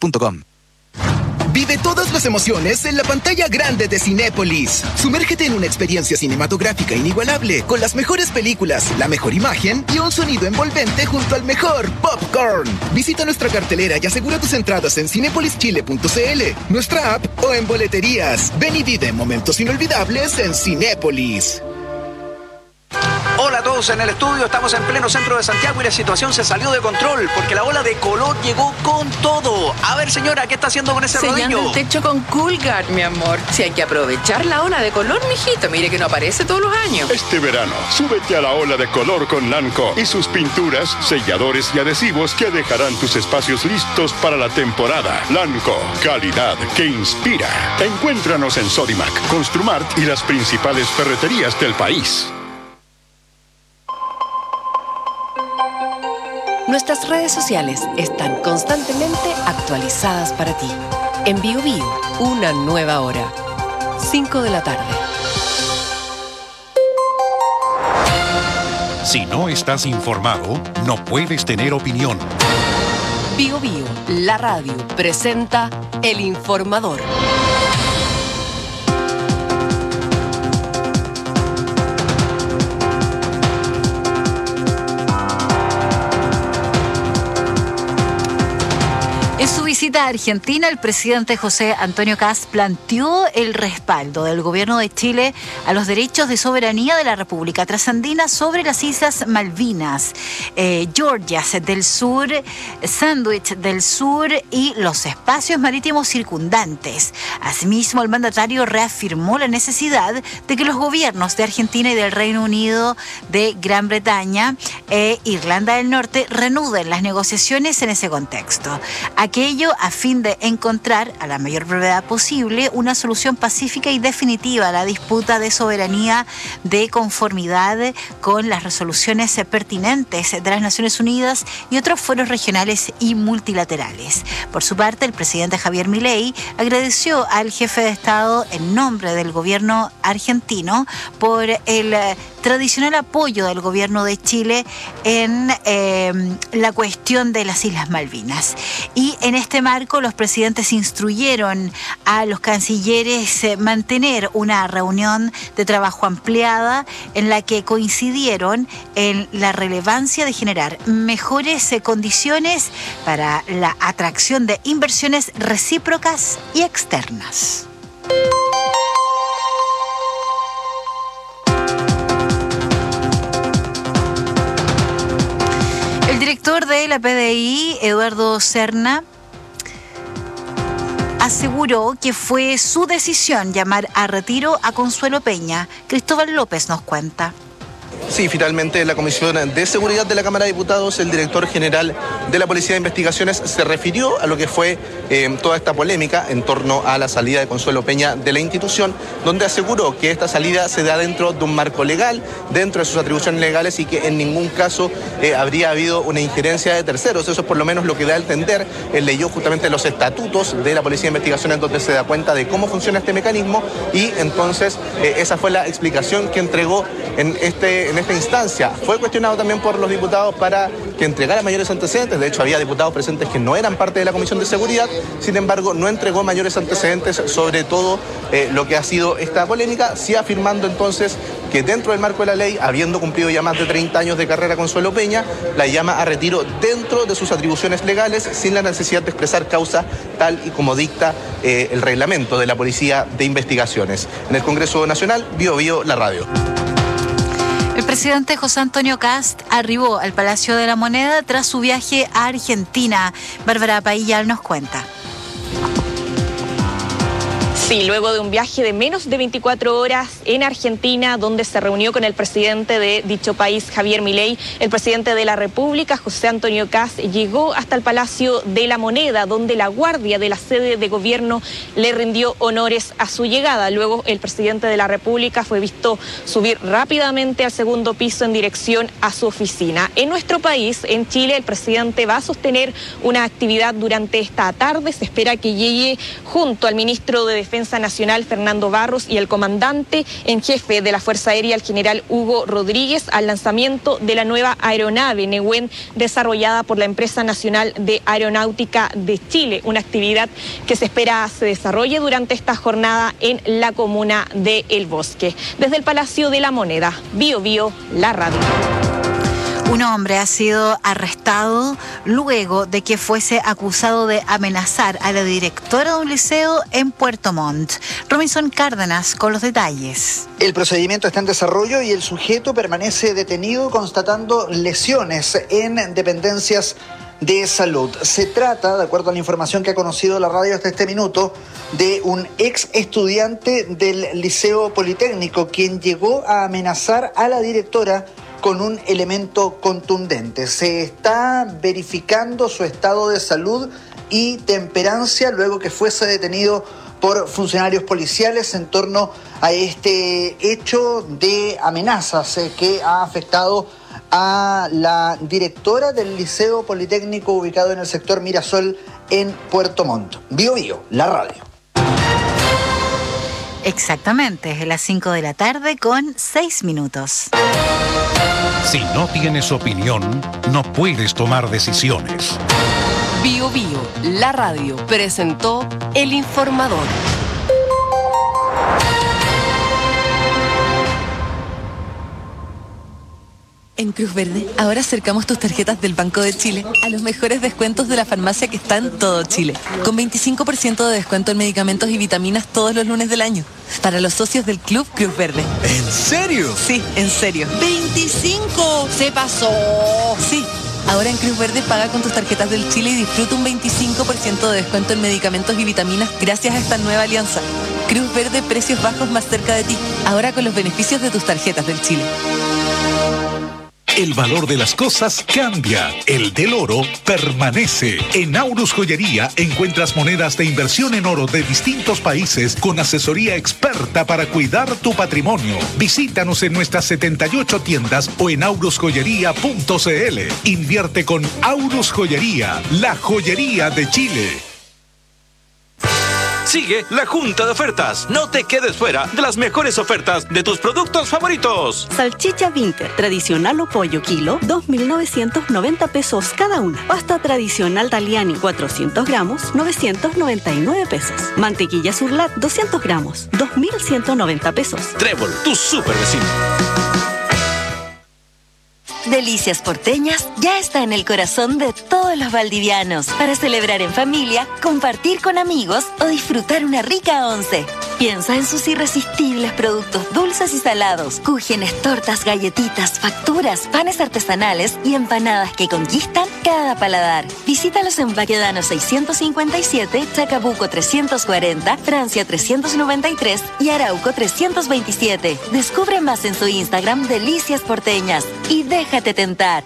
cinepolis.com. Vive todas las emociones en la pantalla grande de Cinépolis. Sumérgete en una experiencia cinematográfica inigualable, con las mejores películas, la mejor imagen y un sonido envolvente junto al mejor popcorn. Visita nuestra cartelera y asegura tus entradas en cinepolischile.cl, nuestra app o en boleterías. Ven y vive momentos inolvidables en Cinépolis. Hola a todos en el estudio, estamos en pleno centro de Santiago y la situación se salió de control porque la ola de color llegó con todo. A ver, señora, ¿qué está haciendo con ese rodillo? Sellando el techo con Coolguard, mi amor. Si hay que aprovechar la ola de color, mijito, mire que no aparece todos los años. Este verano, súbete a la ola de color con Lanco y sus pinturas, selladores y adhesivos que dejarán tus espacios listos para la temporada. Lanco, calidad que inspira. Encuéntranos en Sodimac, Construmart y las principales ferreterías del país. Nuestras redes sociales están constantemente actualizadas para ti. En BioBio, una nueva hora. 5 de la tarde. Si no estás informado, no puedes tener opinión. BioBio, la radio, presenta El Informador. En su visita a Argentina, el presidente José Antonio Kast planteó el respaldo del gobierno de Chile a los derechos de soberanía de la República Trasandina sobre las Islas Malvinas, Georgias del Sur, Sandwich del Sur y los espacios marítimos circundantes. Asimismo, el mandatario reafirmó la necesidad de que los gobiernos de Argentina y del Reino Unido, de Gran Bretaña e Irlanda del Norte reanuden las negociaciones en ese contexto. Aquello a fin de encontrar a la mayor brevedad posible una solución pacífica y definitiva a la disputa de soberanía de conformidad con las resoluciones pertinentes de las Naciones Unidas y otros foros regionales y multilaterales. Por su parte, el presidente Javier Milei agradeció al jefe de Estado en nombre del gobierno argentino por el tradicional apoyo del gobierno de Chile en la cuestión de las Islas Malvinas. Y en este marco, los presidentes instruyeron a los cancilleres mantener una reunión de trabajo ampliada en la que coincidieron en la relevancia de generar mejores condiciones para la atracción de inversiones recíprocas y externas. El director de la PDI, Eduardo Serna, aseguró que fue su decisión llamar a retiro a Consuelo Peña. Cristóbal López nos cuenta. Sí, finalmente en la Comisión de Seguridad de la Cámara de Diputados, el director general de la Policía de Investigaciones se refirió a lo que fue toda esta polémica en torno a la salida de Consuelo Peña de la institución, donde aseguró que esta salida se da dentro de un marco legal, dentro de sus atribuciones legales y que en ningún caso habría habido una injerencia de terceros. Eso es por lo menos lo que da a entender. Él leyó justamente los estatutos de la Policía de Investigaciones donde se da cuenta de cómo funciona este mecanismo y entonces esa fue la explicación que entregó en esta instancia. Fue cuestionado también por los diputados para que entregara mayores antecedentes. De hecho, había diputados presentes que no eran parte de la Comisión de Seguridad. Sin embargo, no entregó mayores antecedentes sobre todo lo que ha sido esta polémica, sí afirmando entonces que dentro del marco de la ley, habiendo cumplido ya más de 30 años de carrera Consuelo Peña, la llama a retiro dentro de sus atribuciones legales, sin la necesidad de expresar causa tal y como dicta el reglamento de la Policía de Investigaciones. En el Congreso Nacional, BioBio, la radio. El presidente José Antonio Kast arribó al Palacio de la Moneda tras su viaje a Argentina. Bárbara Paillal nos cuenta. Sí, luego de un viaje de menos de 24 horas en Argentina, donde se reunió con el presidente de dicho país, Javier Milei, el presidente de la República, José Antonio Kast, llegó hasta el Palacio de la Moneda, donde la guardia de la sede de gobierno le rindió honores a su llegada. Luego el presidente de la República fue visto subir rápidamente al segundo piso en dirección a su oficina. En nuestro país, en Chile, el presidente va a sostener una actividad durante esta tarde. Se espera que llegue junto al ministro de Defensa Defensa Nacional, Fernando Barros, y el comandante en jefe de la Fuerza Aérea, el general Hugo Rodríguez, al lanzamiento de la nueva aeronave Nehuen, desarrollada por la Empresa Nacional de Aeronáutica de Chile, una actividad que se espera se desarrolle durante esta jornada en la comuna de El Bosque. Desde el Palacio de la Moneda, Bio Bio, la radio. Un hombre ha sido arrestado luego de que fuese acusado de amenazar a la directora de un liceo en Puerto Montt. Robinson Cárdenas con los detalles. El procedimiento está en desarrollo y el sujeto permanece detenido constatando lesiones en dependencias de salud. Se trata, de acuerdo a la información que ha conocido la radio hasta este minuto, de un ex estudiante del Liceo Politécnico, quien llegó a amenazar a la directora con un elemento contundente. Se está verificando su estado de salud y temperancia luego que fuese detenido por funcionarios policiales en torno a este hecho de amenazas que ha afectado a la directora del Liceo Politécnico ubicado en el sector Mirasol en Puerto Montt. Bio Bio, la radio. Exactamente, es las 5 de la tarde con 6 minutos. Si no tienes opinión, no puedes tomar decisiones. Bio Bio, la radio, presentó El Informador. En Cruz Verde, ahora acercamos tus tarjetas del Banco de Chile a los mejores descuentos de la farmacia que está en todo Chile, con 25% de descuento en medicamentos y vitaminas todos los lunes del año, para los socios del Club Cruz Verde. ¿En serio? Sí, en serio. ¡25! ¡Se pasó! Sí. Ahora en Cruz Verde paga con tus tarjetas del Chile y disfruta un 25% de descuento en medicamentos y vitaminas gracias a esta nueva alianza. Cruz Verde, precios bajos más cerca de ti, ahora con los beneficios de tus tarjetas del Chile. El valor de las cosas cambia, el del oro permanece. En Aurus Joyería encuentras monedas de inversión en oro de distintos países con asesoría experta para cuidar tu patrimonio. Visítanos en nuestras 78 tiendas o en aurusjoyería.cl. Invierte con Aurus Joyería, la joyería de Chile. Sigue la Junta de Ofertas. No te quedes fuera de las mejores ofertas de tus productos favoritos. Salchicha Vinter, tradicional o pollo kilo, 2.990 pesos cada una. Pasta tradicional Taliani, 400 gramos, 999 pesos. Mantequilla Surlat, 200 gramos, 2.190 pesos. Trébol, tu super vecino. Delicias Porteñas ya está en el corazón de todos los valdivianos para celebrar en familia, compartir con amigos o disfrutar una rica once. Piensa en sus irresistibles productos dulces y salados, cúgenes, tortas, galletitas, facturas, panes artesanales y empanadas que conquistan cada paladar. Visítalos en Baquedano 657, Chacabuco 340, Francia 393 y Arauco 327. Descubre más en su Instagram Delicias Porteñas y déjate tentar.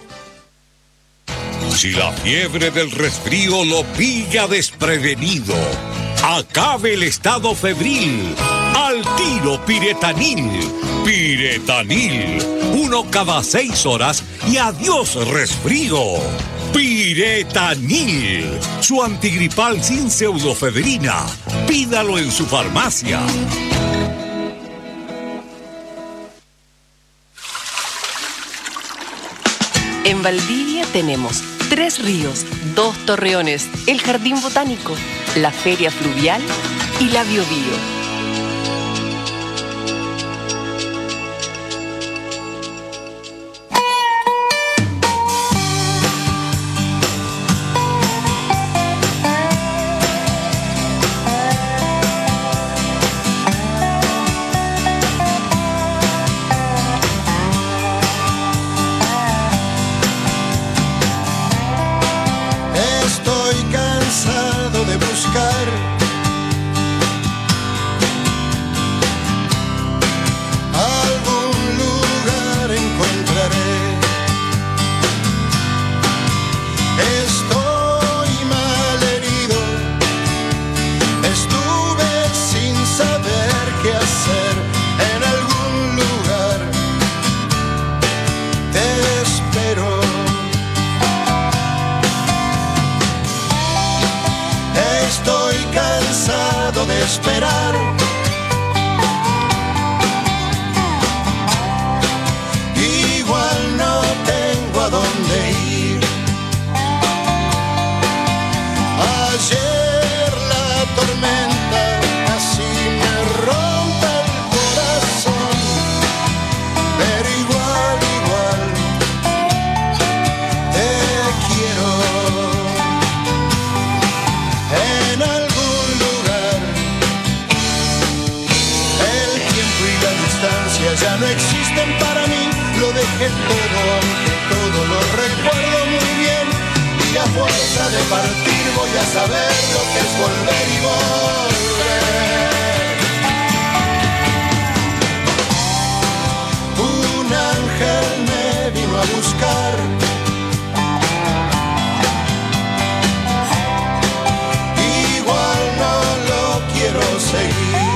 Si la fiebre del resfrío lo pilla desprevenido, acabe el estado febril. Al tiro Piretanil. Piretanil. 1 cada 6 horas y adiós resfrío. Piretanil. Su antigripal sin pseudofebrina. Pídalo en su farmacia. En Valdivia tenemos 3 ríos, 2 torreones, el Jardín Botánico, la Feria Fluvial y la Bio Bio. de esperar. Igual no tengo a dónde ir. Ayer la tormenta casi me rompe el corazón, pero igual te quiero. En algún lugar el tiempo y la distancia ya no existen para mí. Lo dejé todo, aunque todo lo recuerdo muy bien. Y a fuerza de partir voy a saber lo que es volver y volver. Un ángel me vino a buscar. Igual no lo quiero seguir.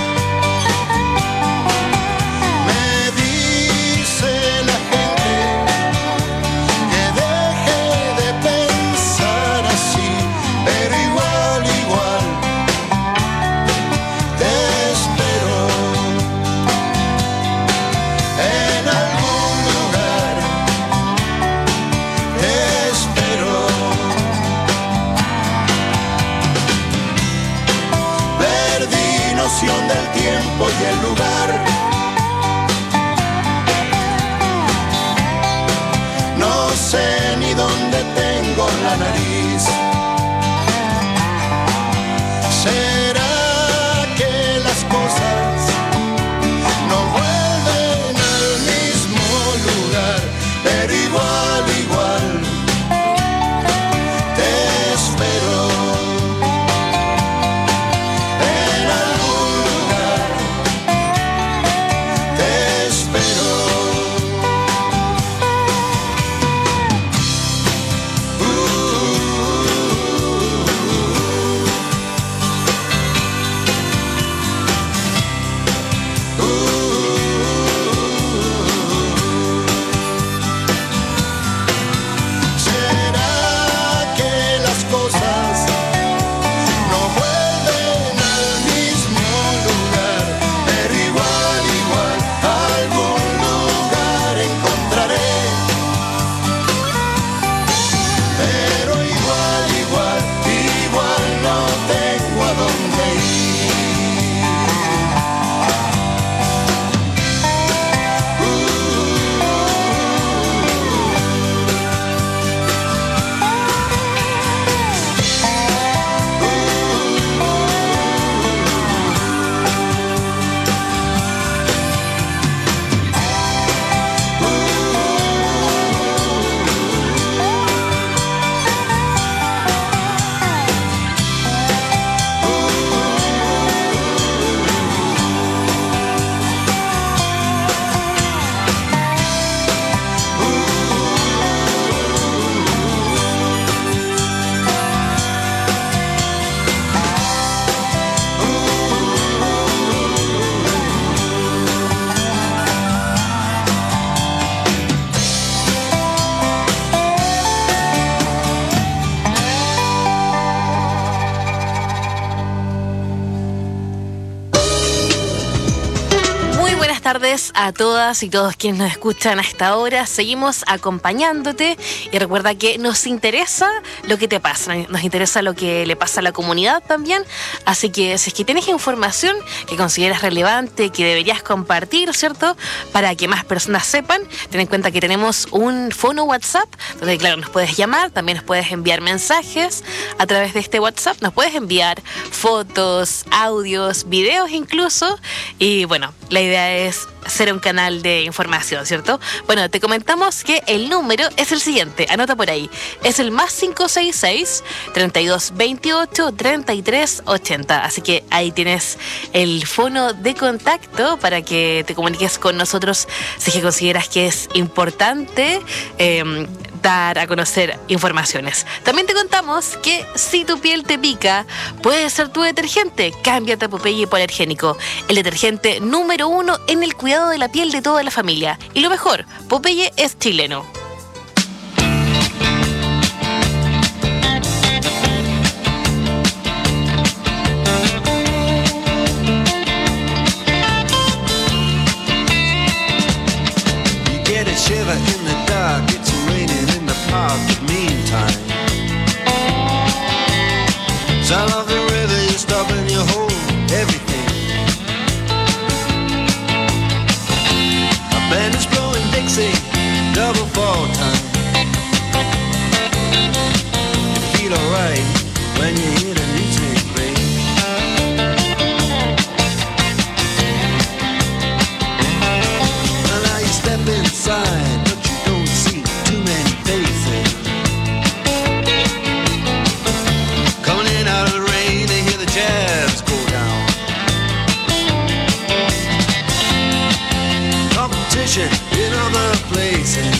Del tiempo y el lugar. No sé ni dónde tengo la nariz. ¿Será que las cosas no vuelven al mismo lugar? Pero igual te espero. tardes a todas y todos quienes nos escuchan a esta hora. Seguimos acompañándote y recuerda que nos interesa lo que te pasa, nos interesa lo que le pasa a la comunidad también. Así que si es que tienes información que consideras relevante, que deberías compartir, ¿cierto? Para que más personas sepan, ten en cuenta que tenemos un fono WhatsApp donde, claro, nos puedes llamar, también nos puedes enviar mensajes a través de este WhatsApp, nos puedes enviar fotos, audios, videos incluso. Y bueno, la idea es ser un canal de información, ¿cierto? Bueno, te comentamos que el número es el siguiente, anota por ahí, es el +566 3228 3380, así que ahí tienes el fono de contacto para que te comuniques con nosotros si es que consideras que es importante dar a conocer informaciones. También te contamos que si tu piel te pica, puede ser tu detergente. Cámbiate a Popeye Hipoalergénico, el detergente número 1 en el cuidado de la piel de toda la familia. Y lo mejor, Popeye es chileno. everything. A band is blowing Dixie, double fall time. You feel alright when you hear the music play. Well, now you step inside, but you don't see too many faces. Coming in out of the rain, they hear the jazz go down. Competition in other places,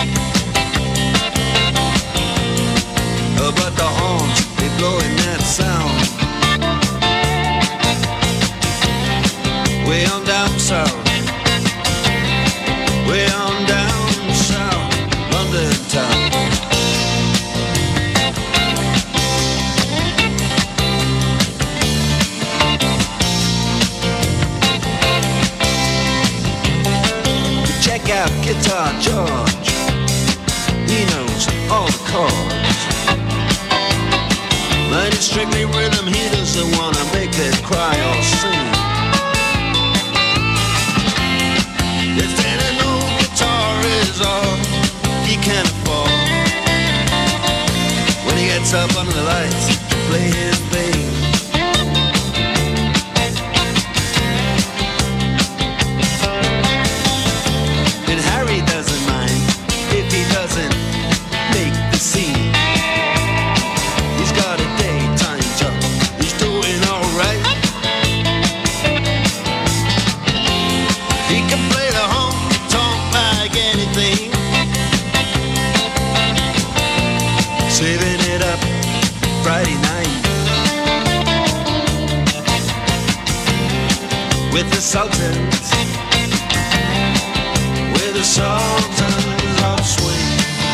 but the horns, they blowing that sound. Way on down south, way on down south, London town. Check out Guitar George, he knows all the chords. But it's strictly rhythm, he doesn't wanna make it cry or sing. If any no guitar is all he can afford, when he gets up under the lights to play his thing. And Harry doesn't mind if he doesn't make the scene. He's got a daytime job, he's doing alright. He can play the honky-tonk like anything, saving it up Friday night with the Sultans, with the Sultans of Swing.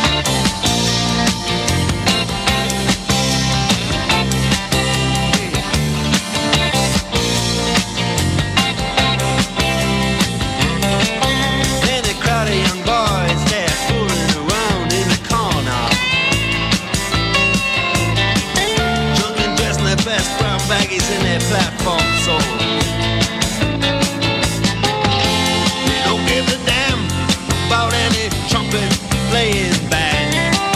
And a crowd of young boys, they're fooling around in the corner, drunk and dressed in their best brown baggies in their platform soles. They don't give a damn about any trumpet playing band.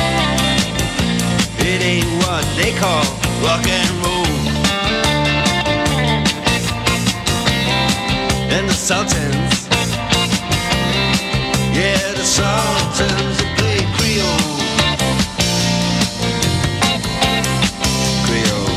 It ain't what they call rock and roll. And the Sultans, yeah, the Sultans, they play Creole. Creole.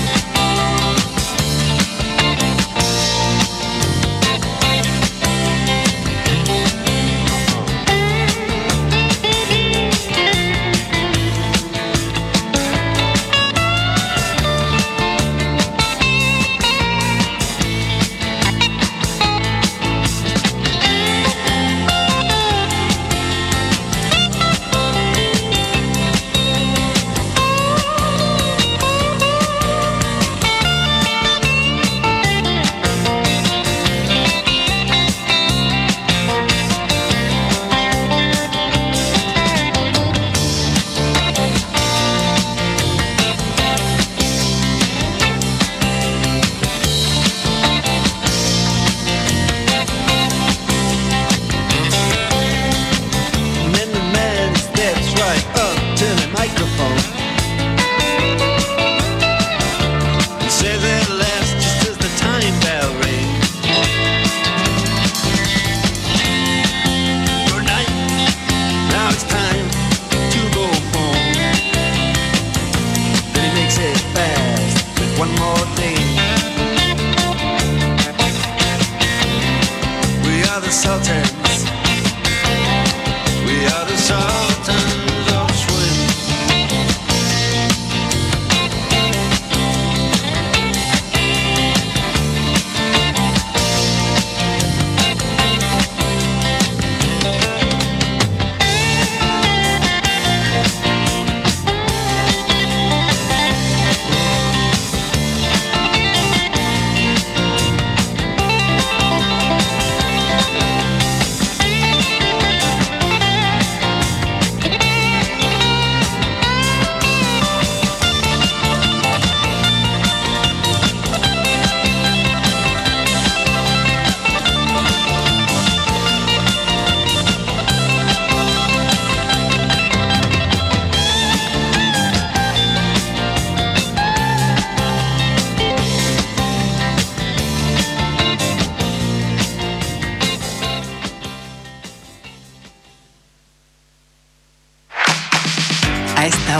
Sultans, we are the Sultans of Swing.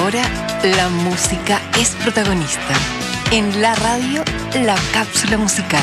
ahora la música es protagonista. En la radio, la cápsula musical.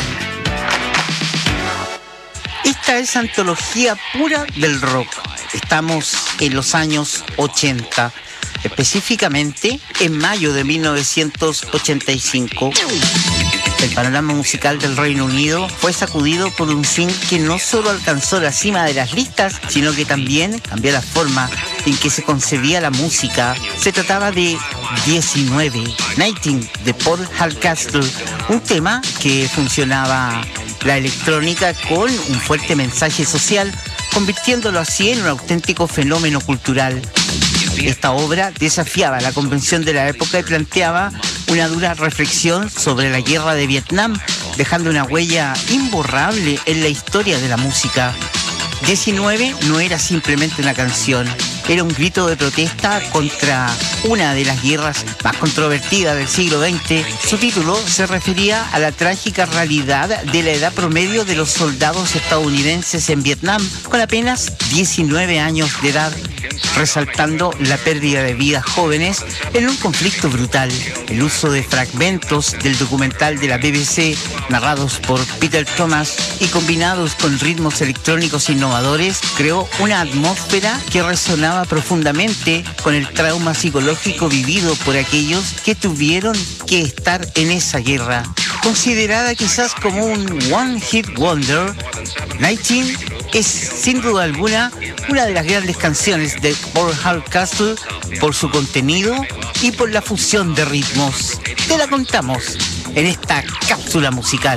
Esta es antología pura del rock. Estamos en los años 80, específicamente en mayo de 1985. El panorama musical del Reino Unido fue sacudido por un single que no solo alcanzó la cima de las listas, sino que también cambió la forma en que se concebía la música. Se trataba de 19, 19 de Paul Hardcastle, un tema que funcionaba la electrónica con un fuerte mensaje social, convirtiéndolo así en un auténtico fenómeno cultural. Esta obra desafiaba la convención de la época y planteaba una dura reflexión sobre la guerra de Vietnam, dejando una huella imborrable en la historia de la música. 19 no era simplemente una canción, era un grito de protesta contra una de las guerras más controvertidas del siglo XX. Su título se refería a la trágica realidad de la edad promedio de los soldados estadounidenses en Vietnam, con apenas 19 años de edad, resaltando la pérdida de vidas jóvenes en un conflicto brutal. El uso de fragmentos del documental de la BBC, narrados por Peter Thomas y combinados con ritmos electrónicos innovadores, creó una atmósfera que resonaba profundamente con el trauma psicológico vivido por aquellos que tuvieron que estar en esa guerra. Considerada quizás como un One Hit Wonder, 19 es sin duda alguna una de las grandes canciones de Paul Hardcastle por su contenido y por la fusión de ritmos. Te la contamos en esta cápsula musical.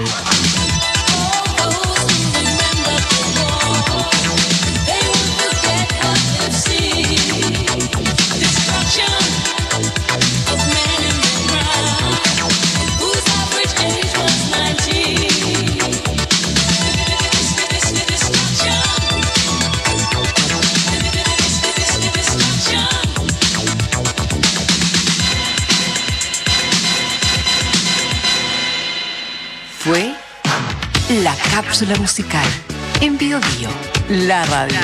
Fue la cápsula musical en Bio Bio, la radio.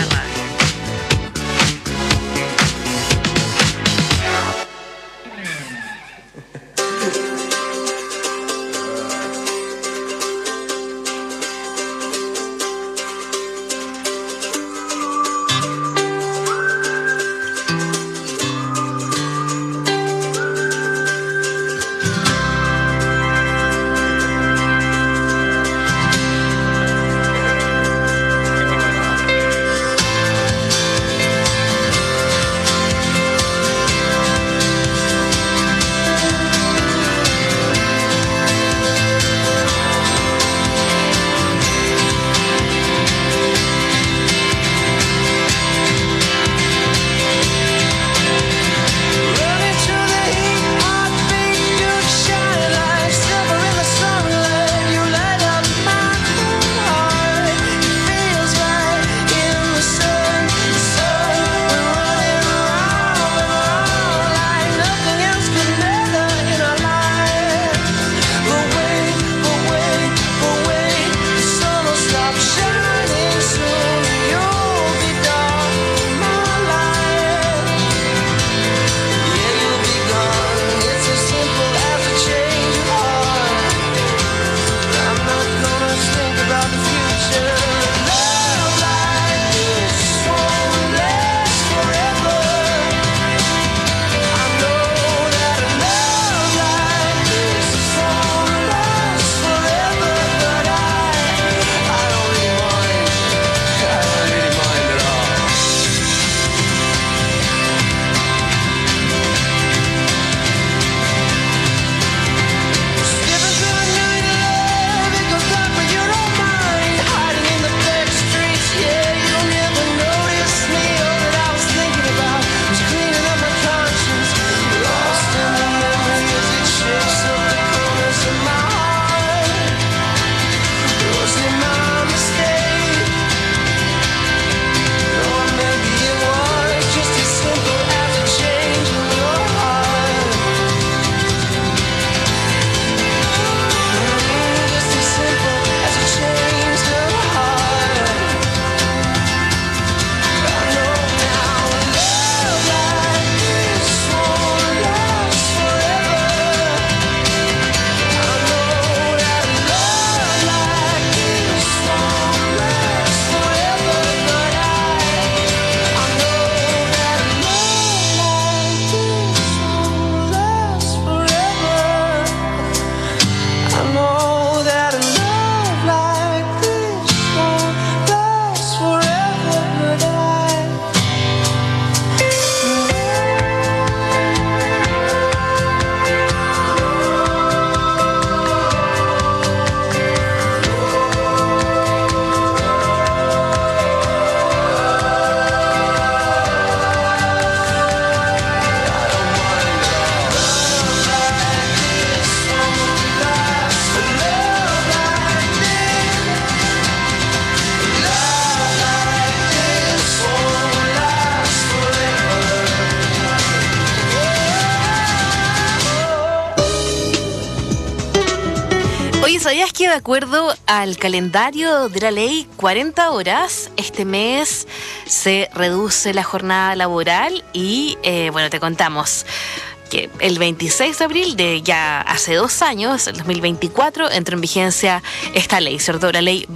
Oye, ¿sabías que de acuerdo al calendario de la ley 40 horas, este mes se reduce la jornada laboral y, bueno, te contamos que el 26 de abril de ya hace 2 años, el 2024, entró en vigencia esta ley, ¿cierto? La ley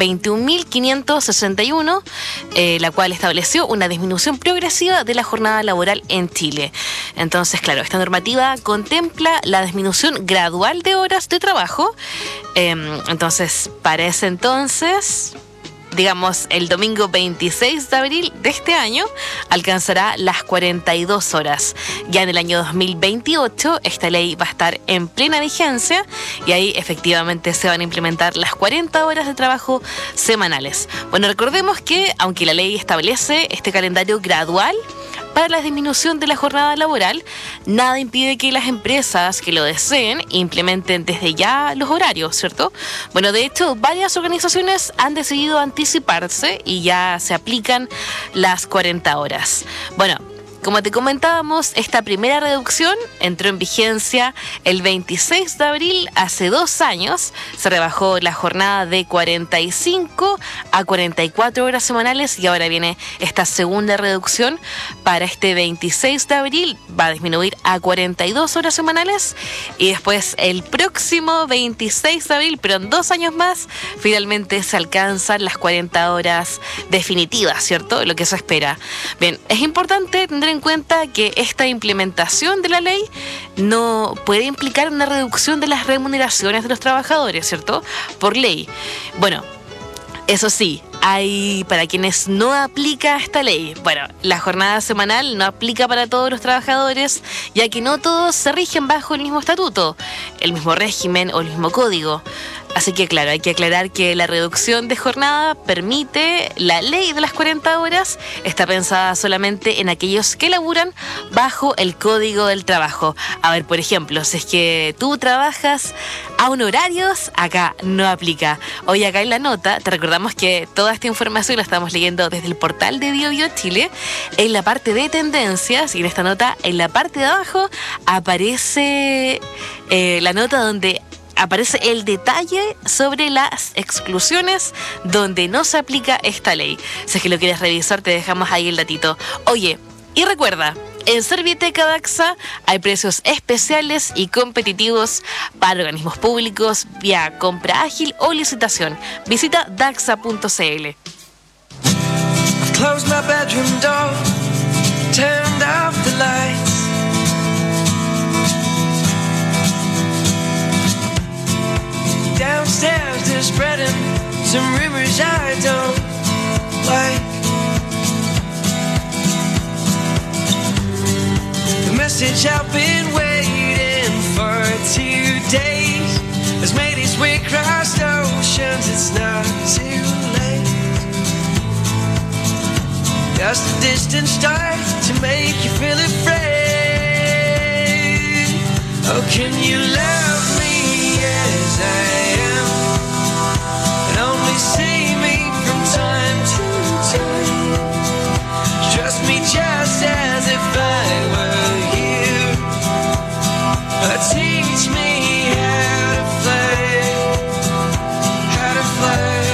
21.561, la cual estableció una disminución progresiva de la jornada laboral en Chile. Entonces, claro, esta normativa contempla la disminución gradual de horas de trabajo. Entonces, para ese entonces, digamos, el domingo 26 de abril de este año alcanzará las 42 horas. Ya en el año 2028 esta ley va a estar en plena vigencia y ahí efectivamente se van a implementar las 40 horas de trabajo semanales. Bueno, recordemos que aunque la ley establece este calendario gradual para la disminución de la jornada laboral, nada impide que las empresas que lo deseen implementen desde ya los horarios, ¿cierto? Bueno, de hecho, varias organizaciones han decidido anticiparse y ya se aplican las 40 horas. Bueno, como te comentábamos, esta primera reducción entró en vigencia el 26 de abril, hace 2 años. Se rebajó la jornada de 45 a 44 horas semanales y ahora viene esta segunda reducción para este 26 de abril. Va a disminuir a 42 horas semanales y después el próximo 26 de abril, pero en 2 años más, finalmente se alcanzan las 40 horas definitivas, ¿cierto? Lo que se espera. Bien, es importante tener en cuenta que esta implementación de la ley no puede implicar una reducción de las remuneraciones de los trabajadores, ¿cierto? Por ley. Bueno, eso sí, hay para quienes no aplica esta ley. Bueno, la jornada semanal no aplica para todos los trabajadores, ya que no todos se rigen bajo el mismo estatuto, el mismo régimen o el mismo código. Así que claro, hay que aclarar que la reducción de jornada permite la ley de las 40 horas, está pensada solamente en aquellos que laburan bajo el Código del Trabajo. A ver, por ejemplo, si es que tú trabajas a un horarios, acá no aplica. Hoy acá en la nota te recordamos que toda esta información la estamos leyendo desde el portal de BioBio Chile, en la parte de tendencias, y en esta nota, en la parte de abajo, aparece la nota donde aparece el detalle sobre las exclusiones donde no se aplica esta ley. Si es que lo quieres revisar, te dejamos ahí el datito. Oye, y recuerda, en Serviteca Daxa hay precios especiales y competitivos para organismos públicos vía compra ágil o licitación. Visita daxa.cl. Closed my bedroom door, turned off the lights. Downstairs they're spreading some rumors I don't like. The message I've been waiting for 2 days has made its way across oceans. It's not too late. Just a distant star to make you feel afraid. Oh, can you love me as I am, and only see me from time to time? Trust me just as if I were you, or teach me how to fly, how to fly.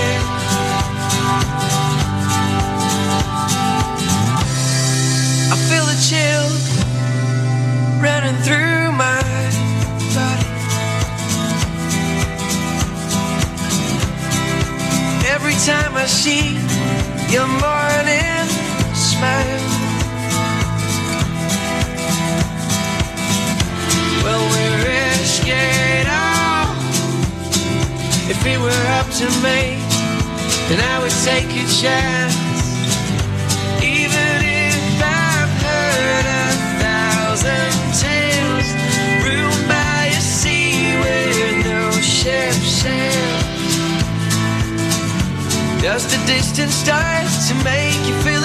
I feel a chill running through my body. Every time I see your morning smile. Well, we risk it all. If it were up to me, then I would take a chance. Even if I've heard 1,000 tales, ruined by a sea where no ships sail. Just a distant star to make you feel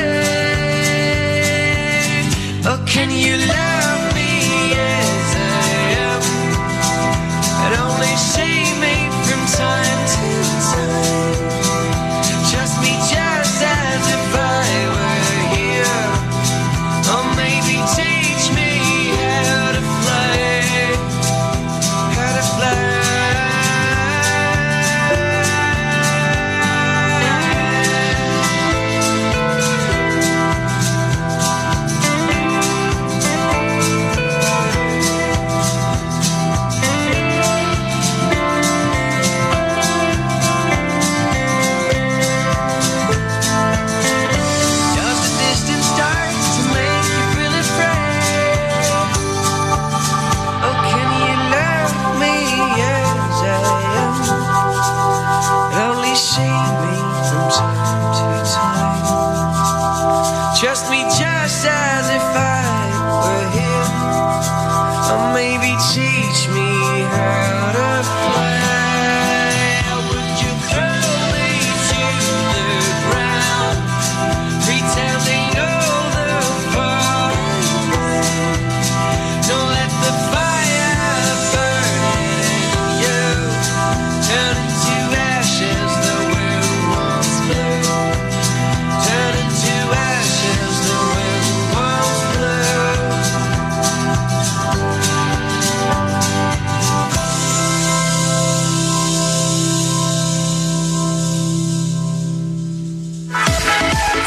afraid. Oh, can you love me as I am, and only see me from time to time? Trust me just as if I were here, or maybe teach me how to fly, how to fly.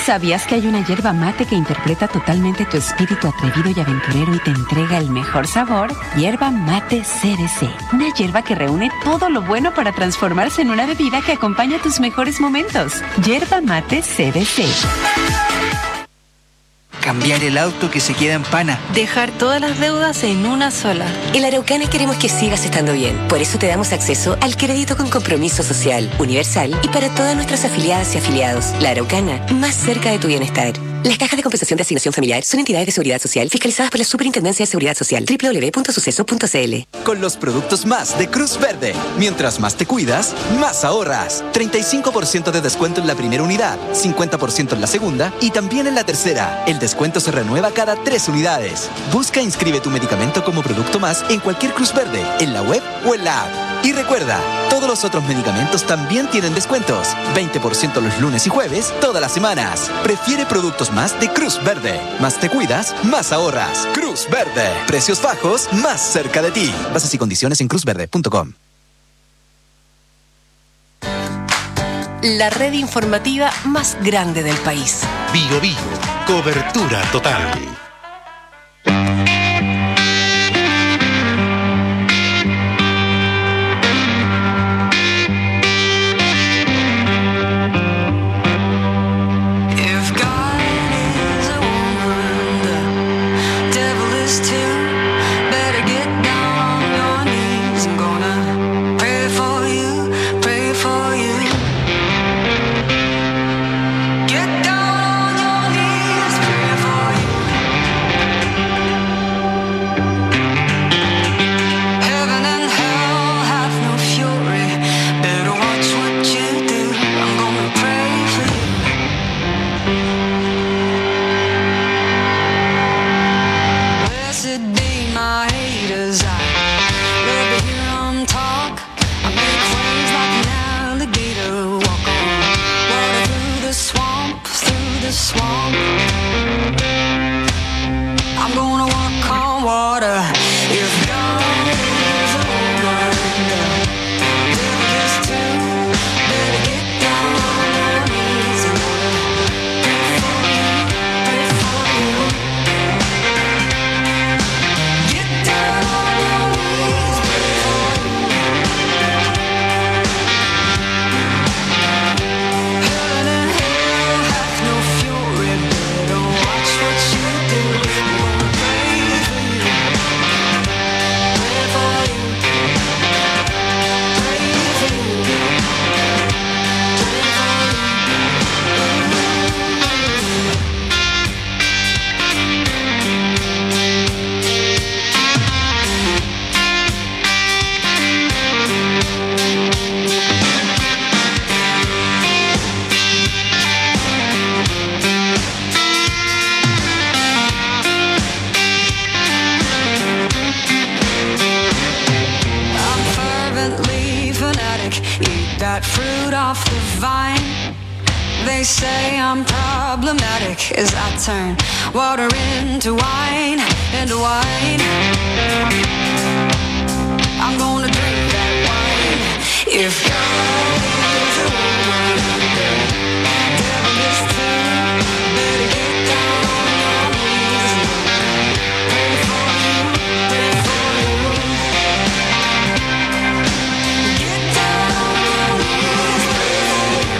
¿Sabías que hay una hierba mate que interpreta totalmente tu espíritu atrevido y aventurero y te entrega el mejor sabor? Hierba mate CDC. Una hierba que reúne todo lo bueno para transformarse en una bebida que acompaña tus mejores momentos. Hierba mate CDC. Cambiar el auto que se queda en pana. Dejar todas las deudas en una sola. En la Araucana queremos que sigas estando bien. Por eso te damos acceso al crédito con compromiso social, universal y para todas nuestras afiliadas y afiliados. La Araucana, más cerca de tu bienestar. Las cajas de compensación de asignación familiar son entidades de seguridad social fiscalizadas por la Superintendencia de Seguridad Social. www.suceso.cl. Con los productos más de Cruz Verde. Mientras más te cuidas, más ahorras. 35% de descuento en la primera unidad, 50% en la segunda y también en la tercera. El descuento se renueva cada 3 unidades. Busca e inscribe tu medicamento como producto más en cualquier Cruz Verde, en la web o en la app. Y recuerda, todos los otros medicamentos también tienen descuentos. 20% los lunes y jueves, todas las semanas. Prefiere productos más de Cruz Verde. Más te cuidas, más ahorras. Cruz Verde. Precios bajos, más cerca de ti. Bases y condiciones en cruzverde.com. La red informativa más grande del país. Bio Bio, cobertura total. As I turn water into wine and wine, I'm gonna drink that wine. If God is a woman, devil is too, better get down on your knees. Pray for you, pray for you. Get down on your knees, pray for you.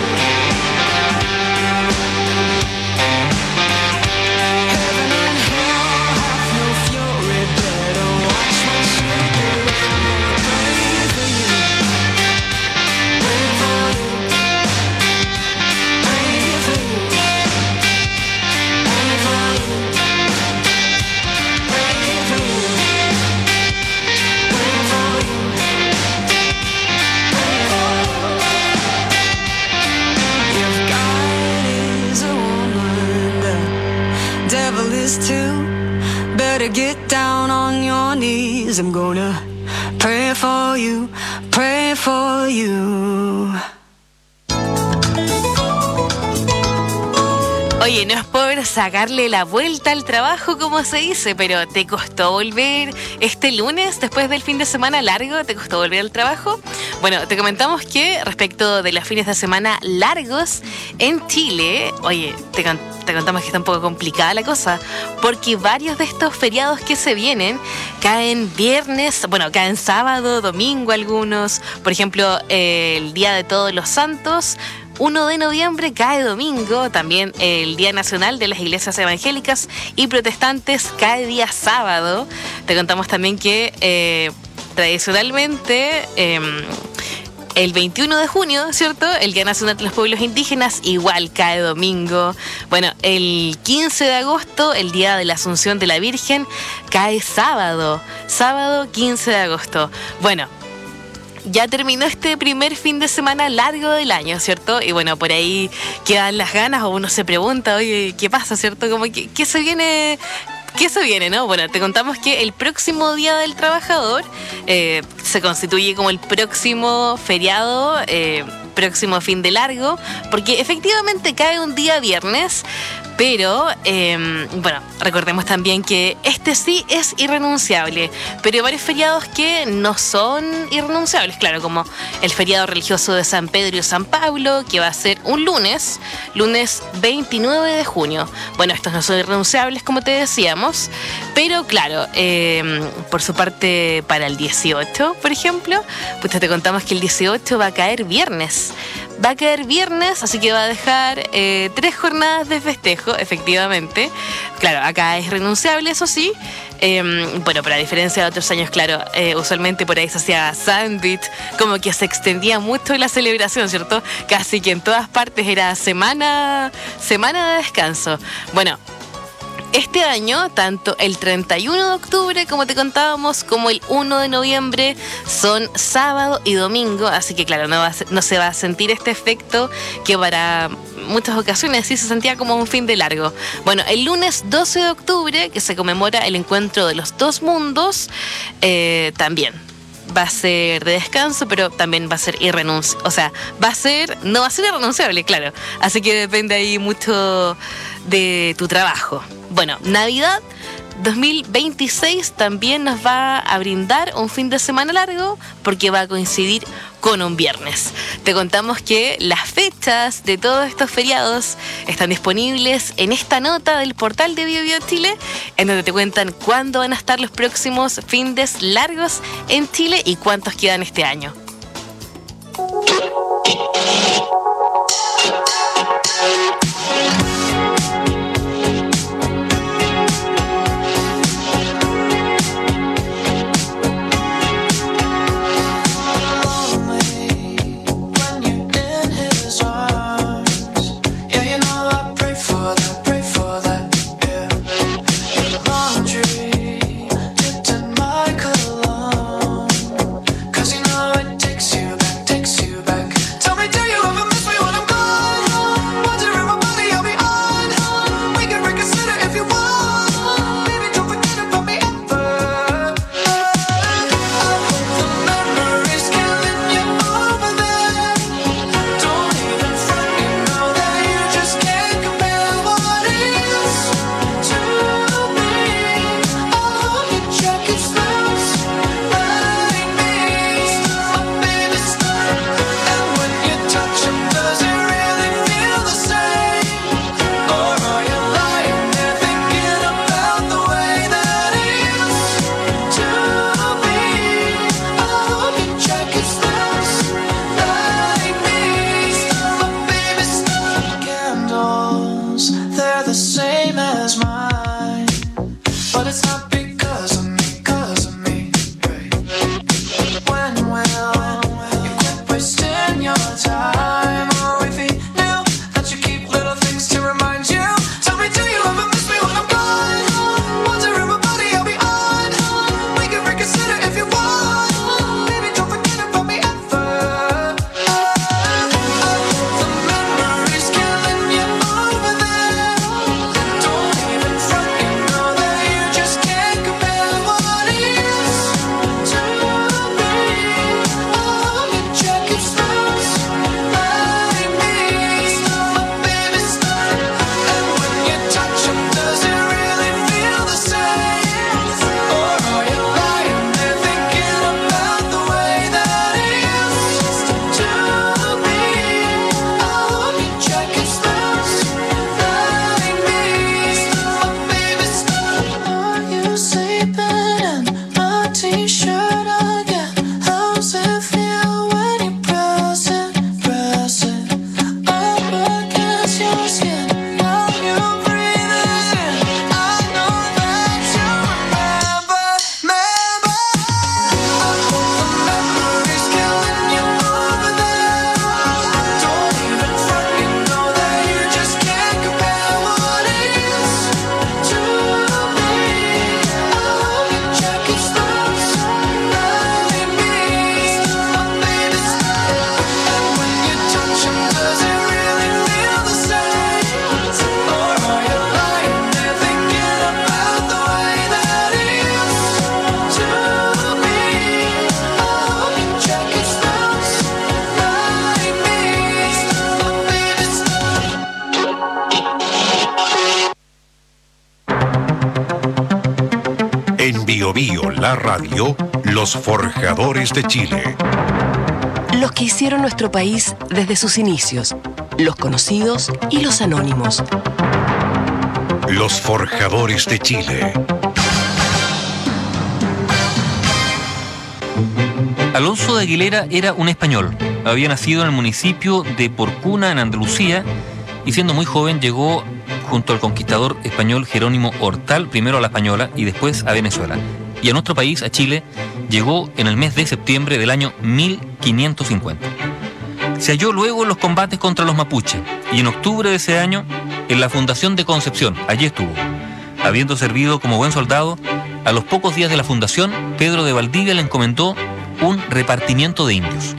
Get down on your knees. I'm gonna pray for you, pray for you. Oye, no es por sacarle la vuelta al trabajo, como se dice, pero ¿te costó volver este lunes después del fin de semana largo? ¿Te costó volver al trabajo? Bueno, te comentamos que respecto de los fines de semana largos en Chile, oye, te contamos que está un poco complicada la cosa, porque varios de estos feriados que se vienen caen viernes, bueno, caen sábado, domingo algunos. Por ejemplo, el Día de Todos los Santos, 1 de noviembre, cae domingo. También el Día Nacional de las Iglesias Evangélicas y Protestantes cae día sábado. Te contamos también que tradicionalmente el 21 de junio, ¿cierto? El Día Nacional de los Pueblos Indígenas igual cae domingo. Bueno, el 15 de agosto, el Día de la Asunción de la Virgen, cae sábado. Sábado 15 de agosto. Bueno, ya terminó este primer fin de semana largo del año, ¿cierto? Y bueno, por ahí quedan las ganas o uno se pregunta, oye, ¿qué pasa, cierto? Como que, ¿qué se viene? ¿Qué se viene, no? Bueno, te contamos que el próximo Día del Trabajador se constituye como el próximo feriado, próximo fin de largo, porque efectivamente cae un día viernes. Pero, bueno, recordemos también que este sí es irrenunciable, pero hay varios feriados que no son irrenunciables, claro, como el feriado religioso de San Pedro y San Pablo, que va a ser un lunes 29 de junio. Bueno, estos no son irrenunciables, como te decíamos, pero claro, por su parte, para el 18, por ejemplo, pues te contamos que el 18 va a caer viernes. Va a caer viernes, así que va a dejar 3 jornadas de festejo, efectivamente. Claro, acá es renunciable, eso sí. Bueno, pero a diferencia de otros años, claro, usualmente por ahí se hacía sándwich, como que se extendía mucho la celebración, ¿cierto? Casi que en todas partes era semana de descanso. Bueno, este año, tanto el 31 de octubre, como te contábamos, como el 1 de noviembre son sábado y domingo, así que claro, no se va a sentir este efecto que para muchas ocasiones sí se sentía como un fin de largo. Bueno, el lunes 12 de octubre, que se conmemora el encuentro de los dos mundos, también va a ser de descanso, pero también va a ser irrenunciable. O sea, no va a ser irrenunciable, claro. Así que depende ahí mucho de tu trabajo. Bueno, Navidad 2026 también nos va a brindar un fin de semana largo porque va a coincidir con un viernes. Te contamos que las fechas de todos estos feriados están disponibles en esta nota del portal de BioBio Chile, en donde te cuentan cuándo van a estar los próximos fines largos en Chile y cuántos quedan este año. Takes you back. Tell me, do you ever miss me when I'm gone? Wondering la radio, los forjadores de Chile. Los que hicieron nuestro país desde sus inicios, los conocidos y los anónimos. Los forjadores de Chile. Alonso de Aguilera era un español. Había nacido en el municipio de Porcuna, en Andalucía, y siendo muy joven llegó junto al conquistador español Jerónimo Hortal, primero a La Española y después a Venezuela. Y a nuestro país, a Chile, llegó en el mes de septiembre del año 1550. Se halló luego en los combates contra los mapuches y en octubre de ese año en la fundación de Concepción. Allí estuvo. Habiendo servido como buen soldado, a los pocos días de la fundación, Pedro de Valdivia le encomendó un repartimiento de indios.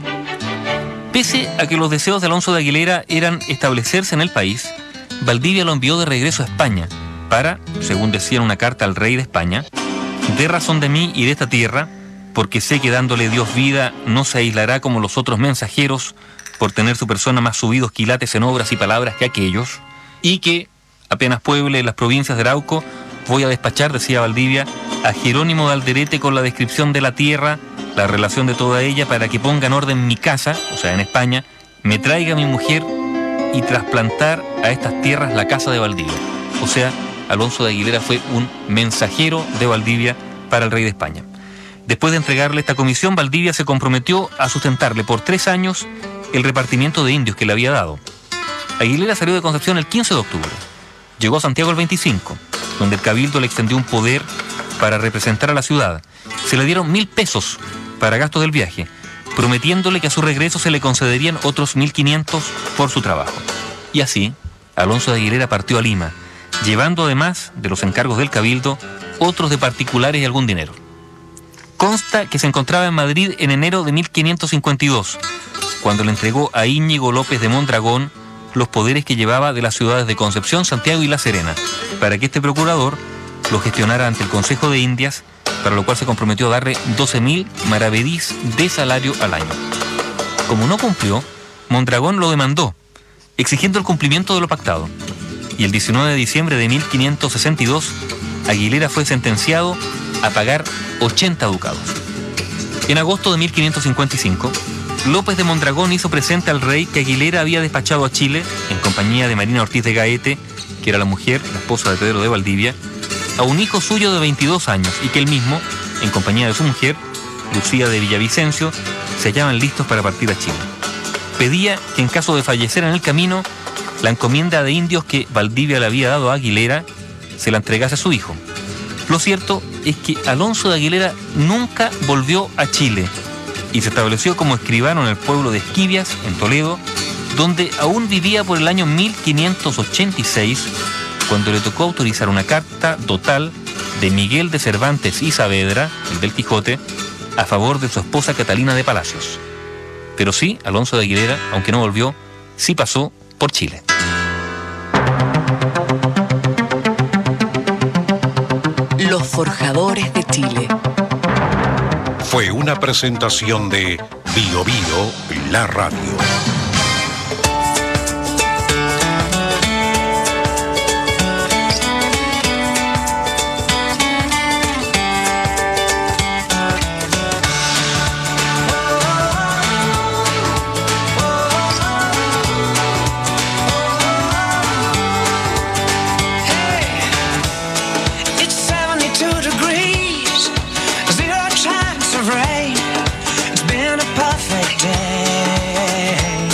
Pese a que los deseos de Alonso de Aguilera eran establecerse en el país, Valdivia lo envió de regreso a España para, según decía en una carta al rey de España, dé razón de mí y de esta tierra, porque sé que dándole Dios vida no se aislará como los otros mensajeros por tener su persona más subidos quilates en obras y palabras que aquellos, y que, apenas pueble las provincias de Arauco, voy a despachar, decía Valdivia, a Jerónimo de Alderete con la descripción de la tierra, la relación de toda ella, para que ponga en orden mi casa, o sea, en España, me traiga a mi mujer y trasplantar a estas tierras la casa de Valdivia. O sea, Alonso de Aguilera fue un mensajero de Valdivia para el rey de España. Después de entregarle esta comisión, Valdivia se comprometió a sustentarle por 3 años el repartimiento de indios que le había dado. Aguilera salió de Concepción el 15 de octubre. Llegó a Santiago el 25, donde el cabildo le extendió un poder para representar a la ciudad. Se le dieron 1.000 pesos para gastos del viaje, prometiéndole que a su regreso se le concederían otros 1.500 por su trabajo. Y así, Alonso de Aguilera partió a Lima, llevando además de los encargos del cabildo otros de particulares y algún dinero. Consta que se encontraba en Madrid en enero de 1552, cuando le entregó a Íñigo López de Mondragón los poderes que llevaba de las ciudades de Concepción, Santiago y La Serena, para que este procurador lo gestionara ante el Consejo de Indias, para lo cual se comprometió a darle 12.000 maravedís de salario al año. Como no cumplió, Mondragón lo demandó, exigiendo el cumplimiento de lo pactado. Y el 19 de diciembre de 1562, Aguilera fue sentenciado a pagar 80 ducados. En agosto de 1555, López de Mondragón hizo presente al rey que Aguilera había despachado a Chile, en compañía de Marina Ortiz de Gaete, que era la mujer, la esposa de Pedro de Valdivia, a un hijo suyo de 22 años y que él mismo, en compañía de su mujer, Lucía de Villavicencio, se hallaban listos para partir a Chile. Pedía que en caso de fallecer en el camino, la encomienda de indios que Valdivia le había dado a Aguilera se la entregase a su hijo. Lo cierto es que Alonso de Aguilera nunca volvió a Chile y se estableció como escribano en el pueblo de Esquivias, en Toledo, donde aún vivía por el año 1586, cuando le tocó autorizar una carta dotal de Miguel de Cervantes y Saavedra, el del Quijote, a favor de su esposa Catalina de Palacios. Pero sí, Alonso de Aguilera, aunque no volvió, sí pasó por Chile. Los forjadores de Chile. Fue una presentación de Bio Bio, la radio. It's been a perfect day.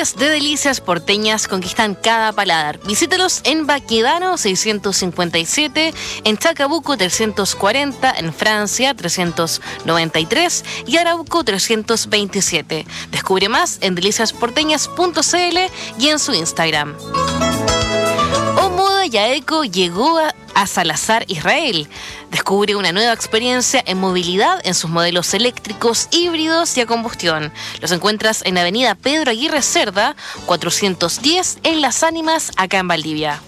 sabores de delicias porteñas conquistan cada paladar. Visítalos en Baquedano 657, en Chacabuco 340, en Francia 393 y Arauco 327. Descubre más en deliciasporteñas.cl y en su Instagram. Omoda Yaeco llegó a Salazar, Israel. Descubre una nueva experiencia en movilidad en sus modelos eléctricos, híbridos y a combustión. Los encuentras en Avenida Pedro Aguirre Cerda, 410, en Las Ánimas, acá en Valdivia.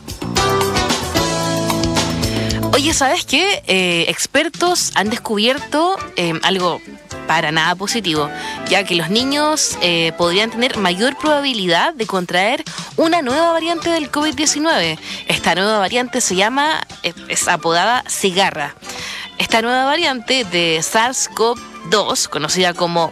Oye, ¿sabes qué? Expertos han descubierto algo para nada positivo, ya que los niños podrían tener mayor probabilidad de contraer una nueva variante del COVID-19. Esta nueva variante es apodada cigarra. Esta nueva variante de SARS-CoV-2, conocida como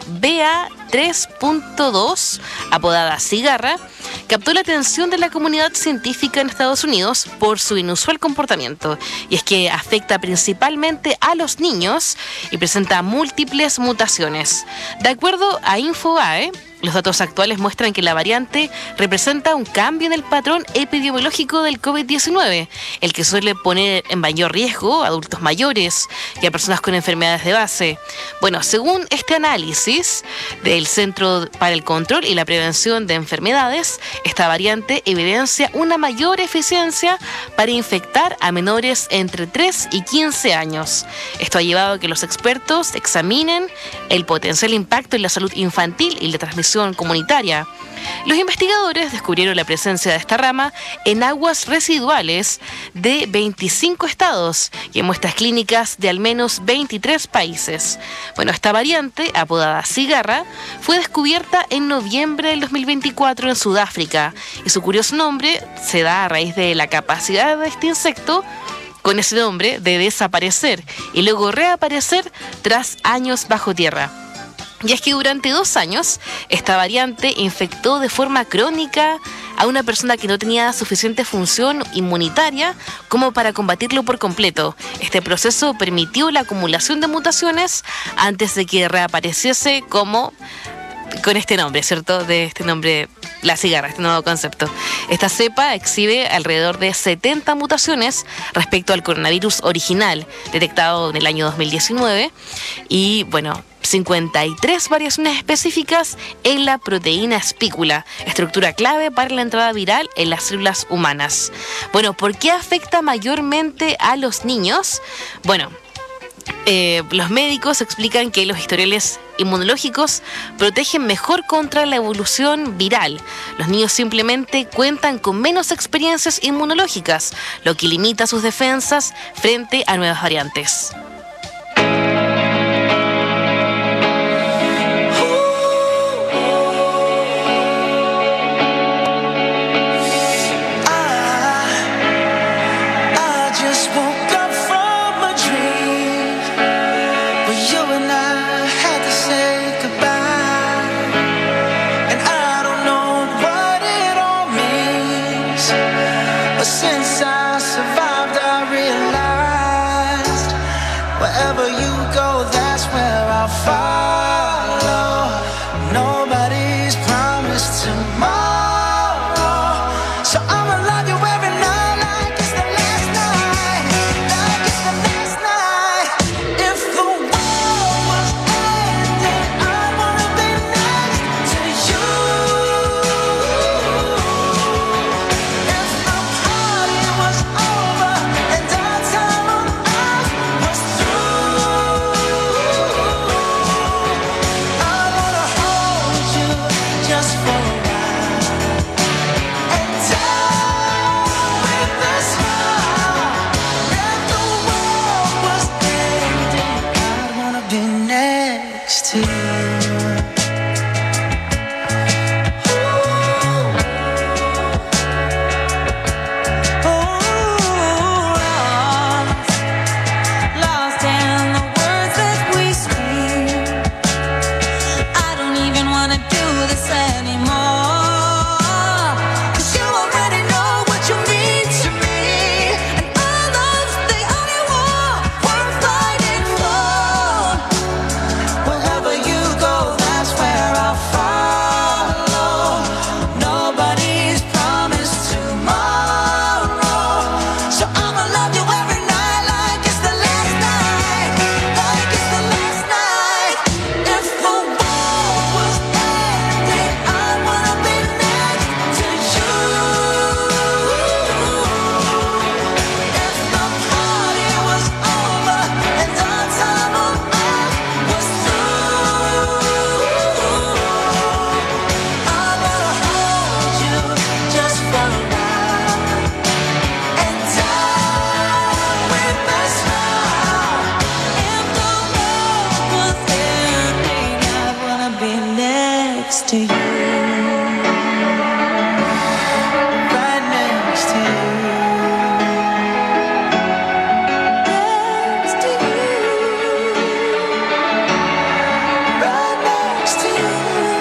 BA3.2, apodada cigarra, captó la atención de la comunidad científica en Estados Unidos por su inusual comportamiento. Y es que afecta principalmente a los niños y presenta múltiples mutaciones. De acuerdo a Infobae, los datos actuales muestran que la variante representa un cambio en el patrón epidemiológico del COVID-19, el que suele poner en mayor riesgo a adultos mayores y a personas con enfermedades de base. Bueno, según este análisis del Centro para el Control y la Prevención de Enfermedades, esta variante evidencia una mayor eficiencia para infectar a menores entre 3 y 15 años. Esto ha llevado a que los expertos examinen el potencial impacto en la salud infantil y la transmisión comunitaria. Los investigadores descubrieron la presencia de esta rama en aguas residuales de 25 estados y en muestras clínicas de al menos 23 países. Bueno, esta variante, apodada cigarra, fue descubierta en noviembre del 2024 en Sudáfrica y su curioso nombre se da a raíz de la capacidad de este insecto con ese nombre de desaparecer y luego reaparecer tras años bajo tierra. Y es que durante 2 años, esta variante infectó de forma crónica a una persona que no tenía suficiente función inmunitaria como para combatirlo por completo. Este proceso permitió la acumulación de mutaciones antes de que reapareciese con este nombre, ¿cierto? De este nombre, la cigarra, este nuevo concepto. Esta cepa exhibe alrededor de 70 mutaciones respecto al coronavirus original, detectado en el año 2019. Y, bueno, 53 variaciones específicas en la proteína espícula, estructura clave para la entrada viral en las células humanas. Bueno, ¿por qué afecta mayormente a los niños? Bueno, los médicos explican que los historiales inmunológicos protegen mejor contra la evolución viral. Los niños simplemente cuentan con menos experiencias inmunológicas, lo que limita sus defensas frente a nuevas variantes. That's next to you. Right next to you. Next to you. Right next to you.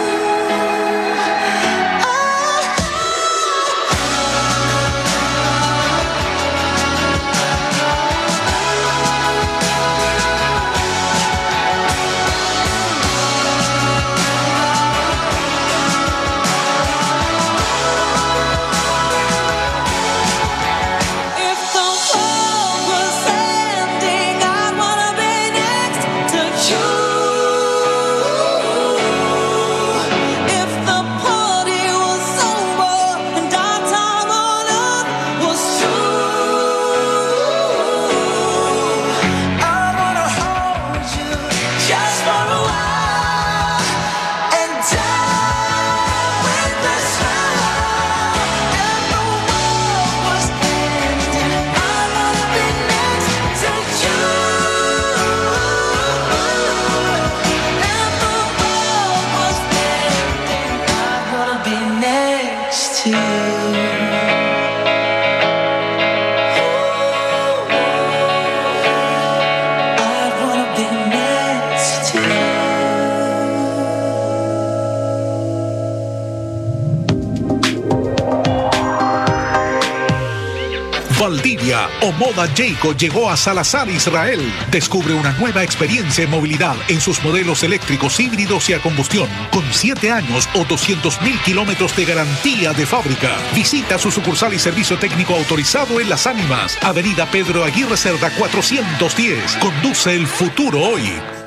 Valdivia o Moda Jayco llegó a Salazar, Israel. Descubre una nueva experiencia en movilidad en sus modelos eléctricos, híbridos y a combustión, con 7 años o 200.000 kilómetros de garantía de fábrica. Visita su sucursal y servicio técnico autorizado en Las Ánimas, Avenida Pedro Aguirre Cerda 410. Conduce el futuro hoy.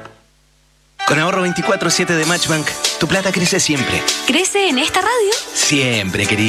Con ahorro 24/7 de Matchbank, tu plata crece siempre. ¿Crece en esta radio? Siempre, querido.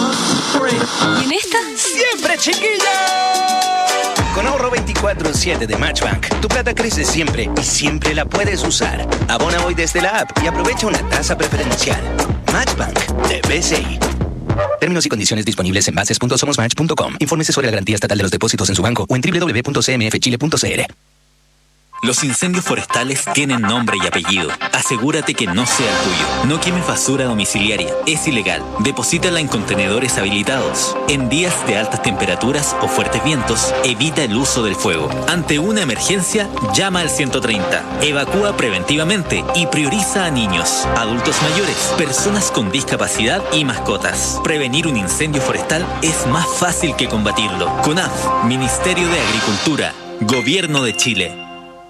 ¿Y en esta? ¡Siempre, chiquilla! Con ahorro 24/7 de Matchbank, tu plata crece siempre y siempre la puedes usar. Abona hoy desde la app y aprovecha una tasa preferencial. Matchbank de BCI. Términos y condiciones disponibles en bases.somosmatch.com. Infórmese sobre la garantía estatal de los depósitos en su banco o en www.cmfchile.cl. Los incendios forestales tienen nombre y apellido. Asegúrate que no sea el tuyo. No quemes basura domiciliaria. Es ilegal. Deposítala en contenedores habilitados. En días de altas temperaturas o fuertes vientos, evita el uso del fuego. Ante una emergencia, llama al 130. Evacúa preventivamente y prioriza a niños, adultos mayores, personas con discapacidad y mascotas. Prevenir un incendio forestal es más fácil que combatirlo. CONAF, Ministerio de Agricultura, Gobierno de Chile.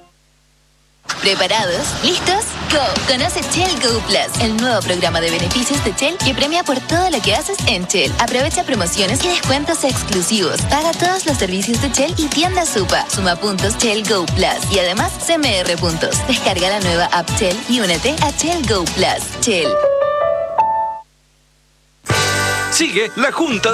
¿Preparados? ¿Listos? ¡Go! Conoce Shell Go Plus, el nuevo programa de beneficios de Shell que premia por todo lo que haces en Shell. Aprovecha promociones y descuentos exclusivos. Paga todos los servicios de Shell y tienda Supa. Suma puntos Shell Go Plus y además CMR puntos. Descarga la nueva app Shell y únete a Shell Go Plus. Shell. Sigue la Junta